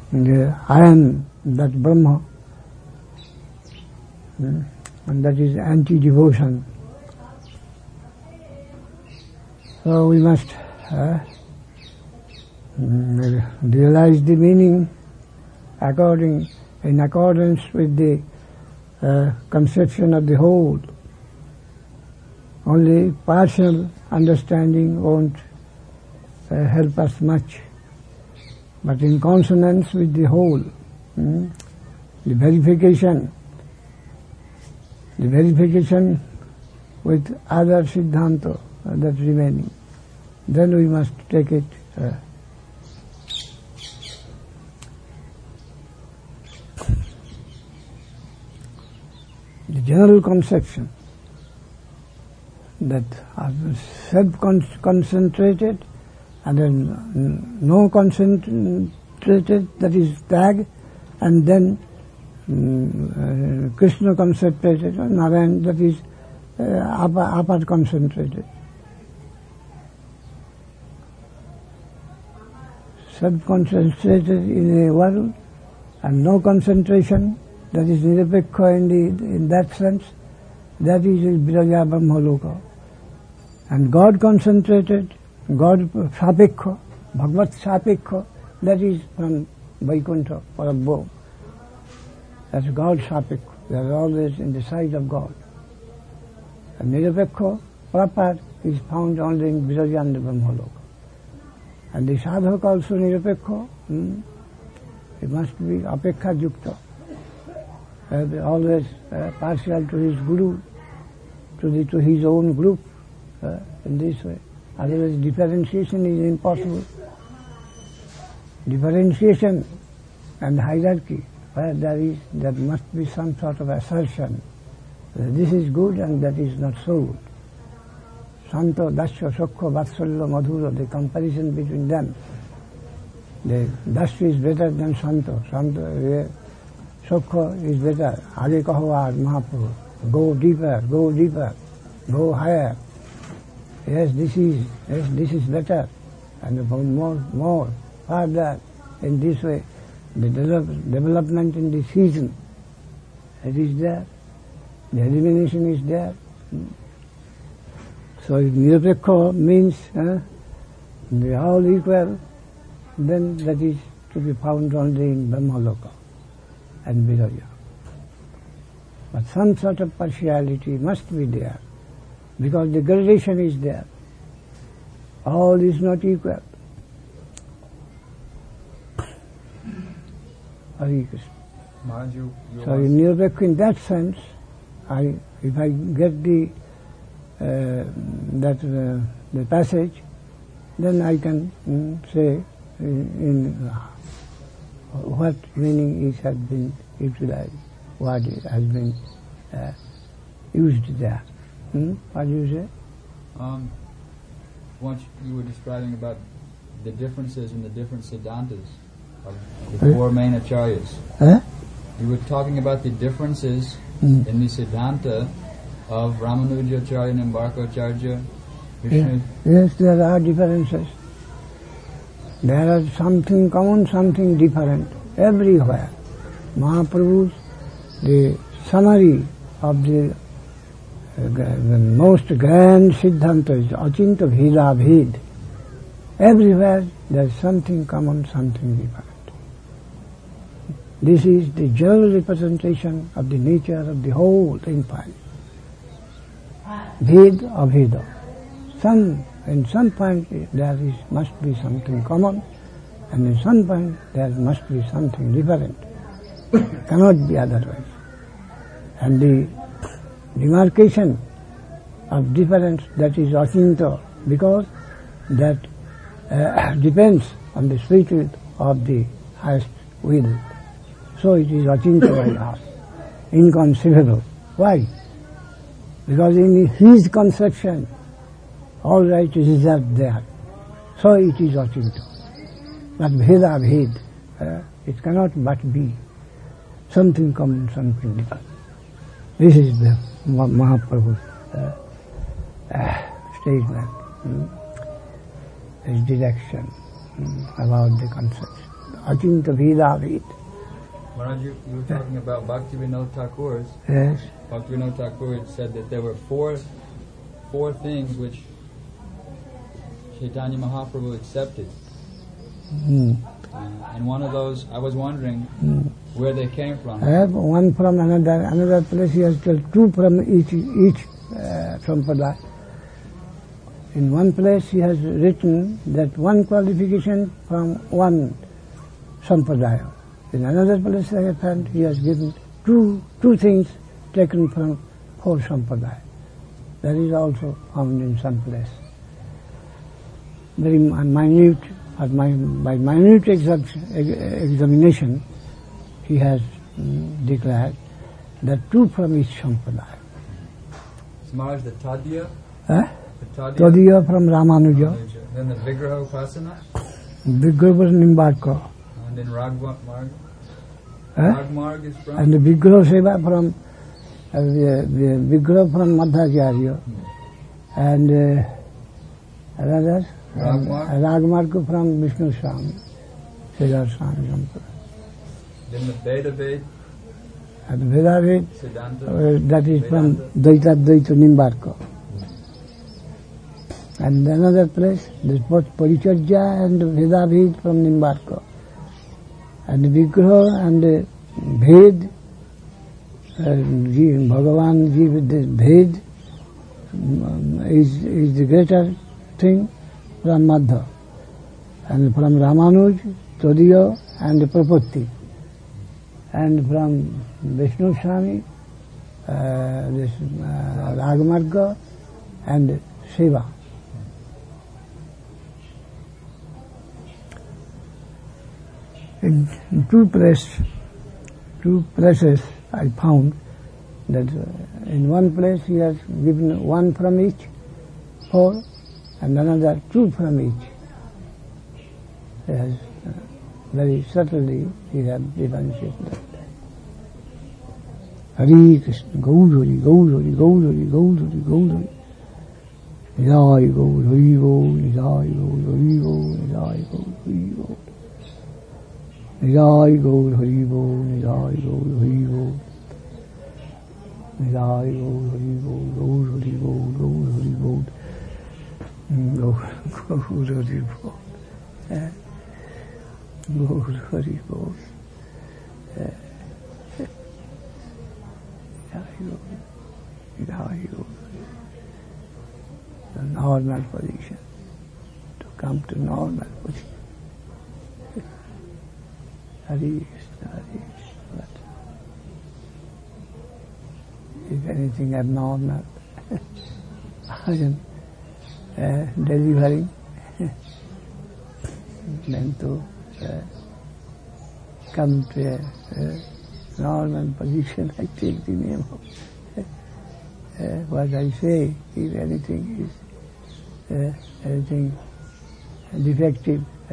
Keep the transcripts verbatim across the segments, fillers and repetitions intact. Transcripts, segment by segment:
the, I am that Brahma, hmm? and that is anti-devotion. So we must uh, realize the meaning according, in accordance with the uh, conception of the whole. Only partial understanding won't uh, help us much, but in consonance with the whole, hmm? the verification, the verification with other Siddhanta that's remaining, then we must take it uh, the general conception that are self-concentrated and then no concentrated, that is tag, and then um, uh, Krishna concentrated, and Narayan, that is uh, upper, upper concentrated. Self-concentrated in a world and no concentration, that is nirapekha in, the, in that sense, that is Viraja Brahmaloka. And God concentrated, God sapekha, Bhagavat sapekha, that is from Vaikuntha or above. That's God sapekha, they are always in the sight of God. And nirapekha, proper, is found only in Viraja Brahmaloka. And the sadhak also nirapekha, hmm? It must be apekha yukta. Uh, always uh, partial to his guru, to, the, to his own group, uh, in this way. Otherwise differentiation is impossible. Differentiation and hierarchy, where there is, there must be some sort of assertion. That this is good and that is not so good. Santo, Dasya, Sokha, Vatsalya, Madhura, the comparison between them. The Dasya is better than Santo. Santo, uh, Sokha is better. Age kaho aaj Mahaprabhu. Go deeper, go deeper, go higher. Yes, this is, yes, this is better. And more, more, further, in this way. The develop, development in the season, it is there. The elimination is there. So if nirapekha means uh, they are all equal, then that is to be found only in Brahmaloka and Viraja. But some sort of partiality must be there, because the gradation is there. All is not equal. Hare Krishna. Maharaj, you, you so in nirapekha, in that sense, I, if I get the uh, that uh, the passage, then I can mm, say in, in uh, what meaning it has been utilized, what has been uh, used there. Hmm? What do you say? Um, once you were describing about the differences in the different siddhantas of the four main acharyas. Huh? You were talking about the differences Mm. in the siddhanta of Ramanujacharya and Embarkacharya, Vishnu. Yes, yes, there are differences. There are something common, something different, everywhere. Mahaprabhu's, the summary of the, uh, the most grand Siddhanta is Achinta Bheda Bhed. Everywhere there is something common, something different. This is the general representation of the nature of the whole empire. Bhed Abheda. Some, in some point there is, must be something common, and in some point there must be something different. Cannot be otherwise. And the demarcation of difference, that is achinta, because that uh, depends on the spirit of the highest will. So it is achinta by us, inconceivable. Why? Because in his conception, all right is reserved there. So it is achinta. But bheda bhed, uh, it cannot but be something common, something different. This is the Mahaprabhu's uh, uh, statement, mm, his direction mm, about the conception Achinta Vedavid. Maharaj, you, you were talking about Bhaktivinoda Thakur's. Yes. Bhaktivinoda Thakur said that there were four, four things which Chaitanya Mahaprabhu accepted. Mm. Uh, and one of those, I was wondering Mm. where they came from. I have one from another, another place he has told two from each, each uh, sampradaya. In one place he has written that one qualification from one sampradaya. In another place I have found he has given two, two things taken from four sampradaya. That is also found in some place. Very minute, but my, by minute exam, examination, he has um, declared that two from each sampradaya. Maharaj, the Tadya? Huh? The Tadya? Tadya from Ramanuja. Ramanuja. Then the Vigraha Upasana? Vigraha was Nimbarka. And then Ragmarg? Huh? Ragmarg is from? And the Vigraha Seva from uh, the, the Vigraha from Madhacharya. Hmm. And uh, another Ragmarg? Ragmarg from Vishnu Swami. Siddhar Swami Sampradaya. Then the Veda Ved? And Veda Ved, Siddhanta? uh, that is Vedanta. from Dvaita Dvaita Nimbarka. Hmm. And another place, this both Paricharya and Veda Ved from Nimbarka. And the Vigraha and the Ved, uh, Bhagavan Jiva, this Ved um, is, is the greater thing from Madhya. And from Ramanuj, Todiya and Prapatti. And from Vishnu Swami, uh, this uh, Ragmarga and Shiva. In, in two places, two places I found that uh, in one place he has given one from each, four, and another two from each. He has uh, very subtly he has differentiated. Hare Krishna, Gaur Hari, Gaur Hari, Gaur Hari, Gaur Hari, Gaur Hari. Nidai Gaur Hari Gaur, Nidai Gaur Hari Gaur, Nidai Gaur Hari Gaur. Nidai Gaur Hari Gaur, Nidai Gaur Hari Gaur. Nidai Gaur Hari Gaur, Gaur Hari Gaur, Gaur Hari Gaur. Gaur Hari Gaur. Gaur Hari Gaur. The normal position, to come to normal position. Hare Krishna, Hare Krishna. If anything abnormal, I am uh, delivering, then to uh, come to a uh, normal position, I take the name of uh, what I say. If anything is uh, anything defective, uh,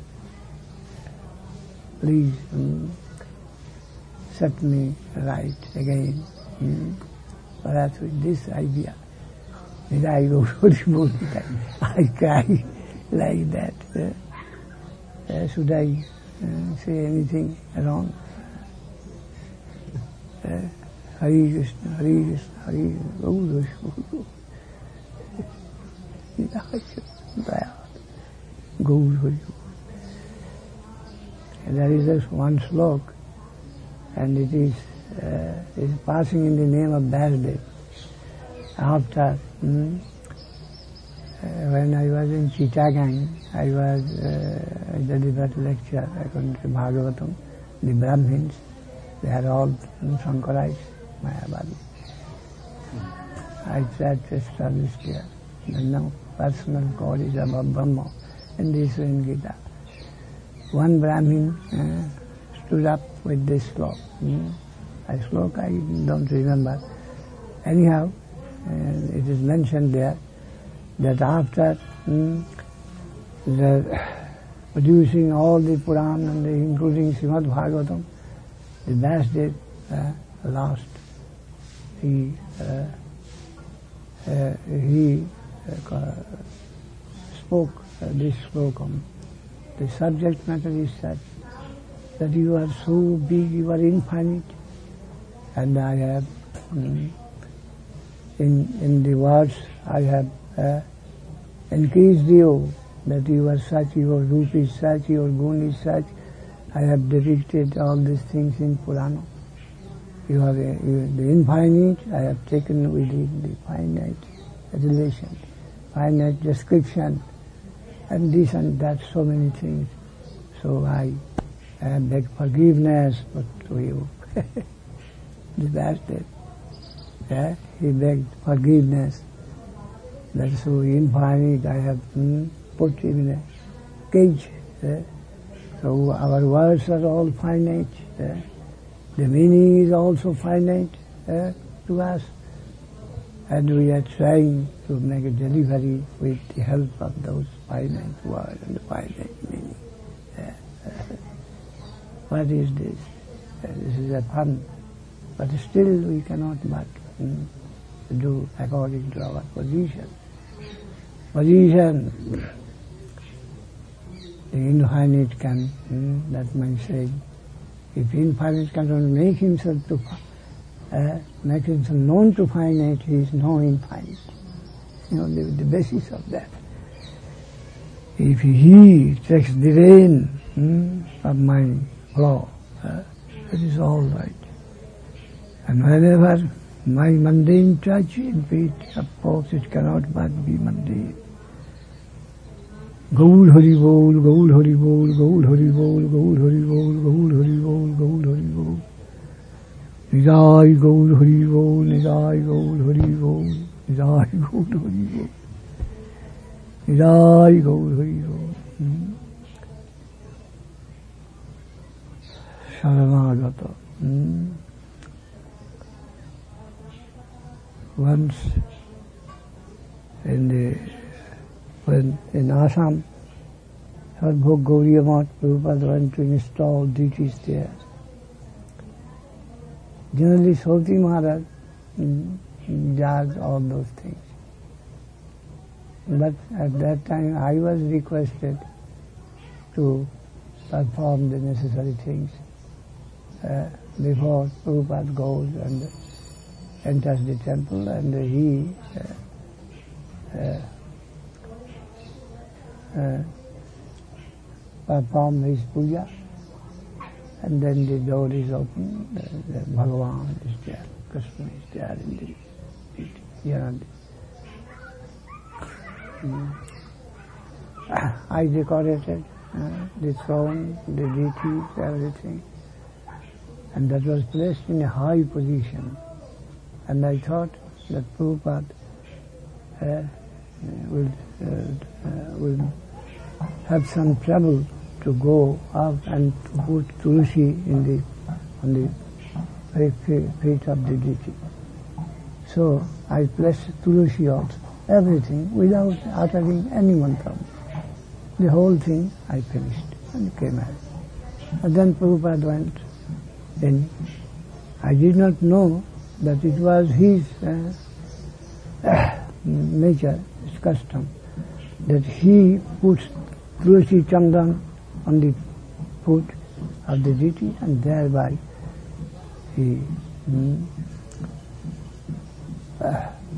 please um, set me right again. Um, perhaps with this idea, that I go to I cry like that. Uh, uh, should I uh, say anything wrong? Uh, Hare Krishna, Hare Krishna, Hare Gaur, Gaur, Gaur. There is just one slok, and it is uh, is passing in the name of Vasudev. After hmm, uh, when I was in Chittagong, I was uh, I delivered lecture according to Bhagavatam, the Brahmins. They are all Shankarites, Mayavadi. I tried to establish here. And now personal God is above Brahma. And this in Gita. One Brahmin uh, stood up with this slok. Hmm? A slok I don't remember. Anyhow, uh, it is mentioned there that after hmm, the producing all the Puran and the, including Srimad Bhagavatam, the Vasudev uh, lost. He uh, uh, he uh, spoke uh, this slokam. The subject matter is such that you are so big, you are infinite, and I have, mm, in in the words, I have uh, increased you, that you are such, your roop is such, your gun is such. I have depicted all these things in Purana. You are, a, you are the infinite, I have taken within the finite relation, finite description, and this and that, so many things. So I, I beg forgiveness to you. The bastard. Yeah? He begged forgiveness. That's so infinite, I have hmm, put him in a cage. Yeah? So our words are all finite. Yeah? The meaning is also finite uh, to us, and we are trying to make a delivery with the help of those finite words and the finite meaning. Uh, uh, what is this? Uh, this is a fun, but still we cannot but mm, do according to our position. Position, the infinite can, mm, that's my saying. If infinite cannot make himself to uh, make himself known to finite, he is no infinite. You know, the, the basis of that. If he takes the rein hmm, of my law, uh, that is all right. And whenever my mundane touch in feet, of course it cannot but be mundane. Gaul Hari Bol, Gaul Hari Bol, Gaul Hari Bol, Gaul Hari Bol, Gaul Hari Bol, Gaul Hari Bol. Nidai Gaul Hari Bol, Nidai Gaul Hari Bol, Nidai Gaul Hari Bol, Nidai Gaul Hari Bol. Sharanagata. Hmm. Once in the when in Assam, Sadhguru Gauriya Math Prabhupada went to install deities there. Generally, Sauti Maharaj mm, does all those things. But at that time, I was requested to perform the necessary things uh, before Prabhupada goes and enters the temple, and he uh, uh, Uh, perform his puja, and then the door is open, the, the Bhagavan is there, Krishna is there in the, you know, the, um, I decorated uh, the throne, the deities, everything, and that was placed in a high position, and I thought that Prabhupada uh, will, uh, uh, will have some trouble to go up and to put Tulsi in the on the feet of the deity. So I placed Tulsi also, everything without uttering any mantra. The whole thing I finished and came out. And then Prabhupada went in. I did not know that it was his uh, nature, his custom, that he puts Tulsi Chandan on the foot of the deity, and thereby he mm, uh,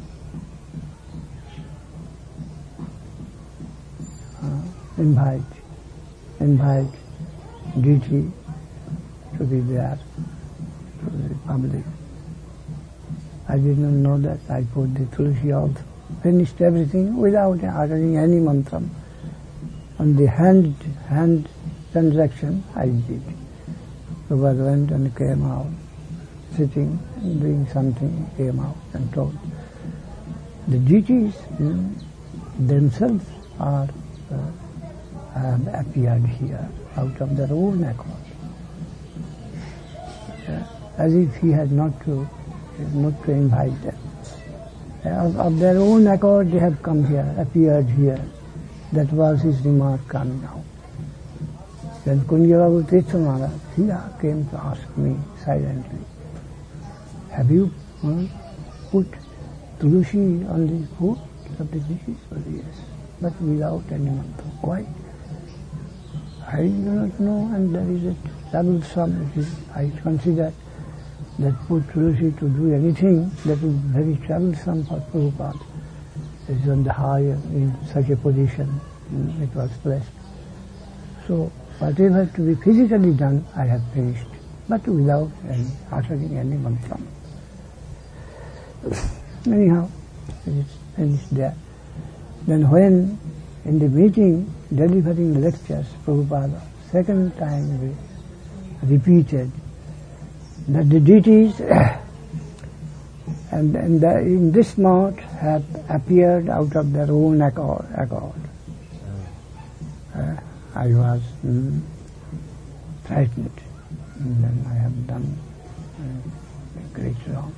uh, invite, invite deity to be there to the public. I did not know that. I put the Tulsi also, finished everything without uttering any mantra. On the hand hand transaction I did. Prabhupada went and came out, sitting and doing something, came out and told. The deities mm, themselves are uh, have appeared here out of their own accord. Yeah, as if he had not to not to invite them. Yeah, of, of their own accord they have come here, appeared here. That was his remark coming out. Then Kunjavabu Tirtha Maharaj, he came to ask me silently, have you hmm, put Tulsi on the foot of the dishes? Well, yes, but without any mantra, quite. I do not know, and there is a troublesome. I consider that for Tulsi to do anything that is very troublesome for Prabhupada. Is on the higher, in such a position, it was placed. So whatever to be physically done, I have finished, but without any, uttering any mantra. Anyhow, it is finished there. Then when in the meeting, delivering lectures, Prabhupada, second time we repeated that the deities and, and the, in this mode have appeared out of their own accord. accord. Uh, I was mm, frightened, and then I have done uh, a great wrong.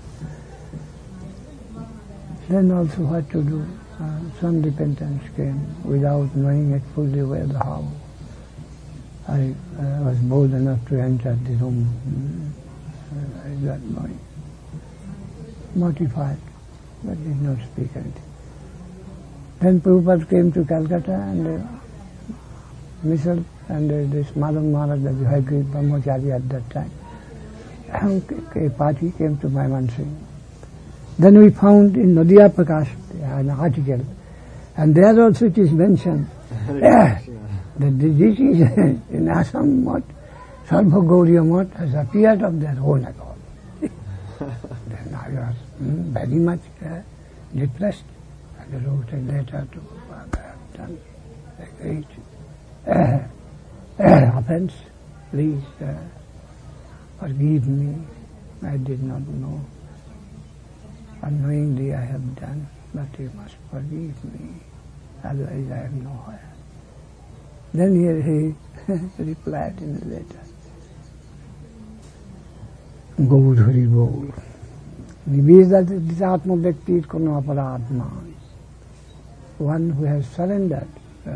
Then also what to do? Uh, some repentance came without knowing it fully well how. I uh, was bold enough to enter the room uh, I got knowing. Mortified, but did not speak anything. Then Prabhupada came to Calcutta and uh, myself and uh, this Madam Maharaj, the Vihagri Brahmachari at that time, a party came to Maimansingh. Then we found in Nadia Prakash an article, and there also it is mentioned that the deities in Assam Math, Sarva Gauriya Math has appeared of their own accord. Then I was mm, very much uh, depressed, and I wrote a letter to Prabhupada. I have done a great uh, uh, offense. Please uh, forgive me. I did not know. Unknowingly I have done, but you must forgive me, otherwise I am nowhere. Then here he replied in a letter, Gaur Hari Bol. Nivedaditma Bhaktir Kono Aparadman. One who has surrendered, uh,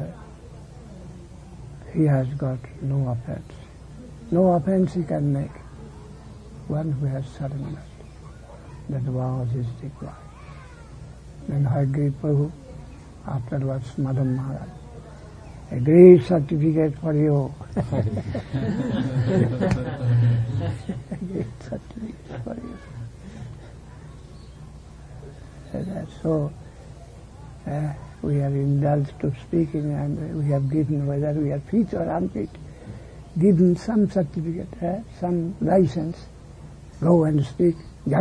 he has got no offense. No offense he can make. One who has surrendered. That was his reply. Then Hagri Prabhu, afterwards Madam Maharaj, a great certificate for you. A great certificate for you. So uh, we are indulged to speaking, and we have given, whether we are fit or unfit, given some certificate, uh, some license, go and speak.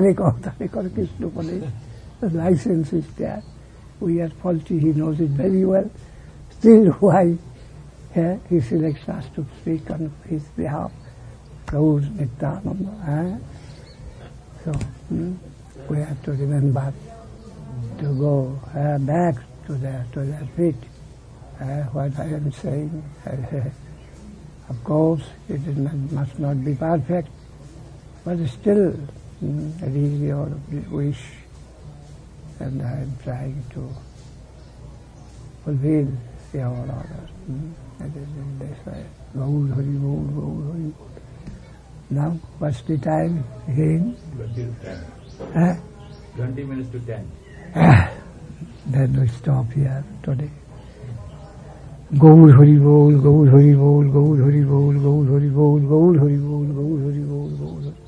The license is there. We are faulty, he knows it very well. Still, why uh, he selects us to speak on his behalf? Prabhu's Nityananda. Uh? So, hmm, we have to remember to go uh, back to their, to their feet. Uh, what I am saying, uh, of course, it is not, must not be perfect, but still, Mm, it is your wish, and I am trying to fulfill your order. Mm, it is in this way. Gaur Hari Bol, Gaur Hari Bol. Now, what's the time again? Twenty to ten. Huh? Twenty minutes to ten. Then we stop here today. Gaur Hari Bol, Gaur Hari Bol, Gaur Hari Bol, Gaur Hari Bol, Gaur Hari Bol, Gaur Hari Bol, Gaur Hari Bol.